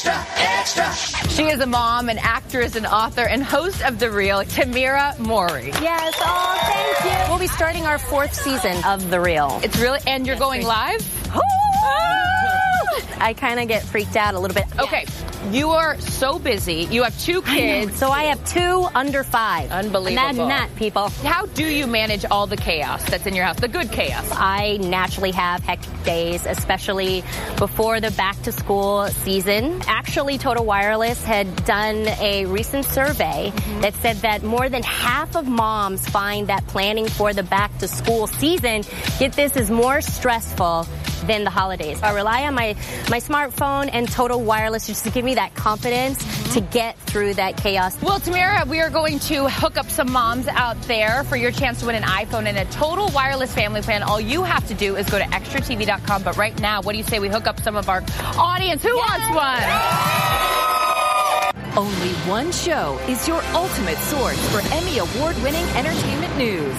Extra, extra. She is a mom, an actress, an author, and host of The Real, Tamera Mowry. Yes, oh, thank you. We'll be starting our 4th season of The Real. It's really, and you're going live? I kind of get freaked out a little bit. Okay, you are so busy. You have 2 kids. So I have 2 under 5. Unbelievable. Imagine that, people. How do you manage all the chaos that's in your house, the good chaos? I naturally have hectic days, especially before the back-to-school season. Actually, Total Wireless had done a recent survey that said that more than half of moms find that planning for the back-to-school season, get this, is more stressful than the holidays. I rely on my smartphone and Total Wireless just to give me that confidence to get through that chaos. Well, Tamera, we are going to hook up some moms out there for your chance to win an iPhone and a Total Wireless family plan. All you have to do is go to extratv.com. But right now, what do you say we hook up some of our audience? Who wants one? Only one show is your ultimate source for Emmy award-winning entertainment news.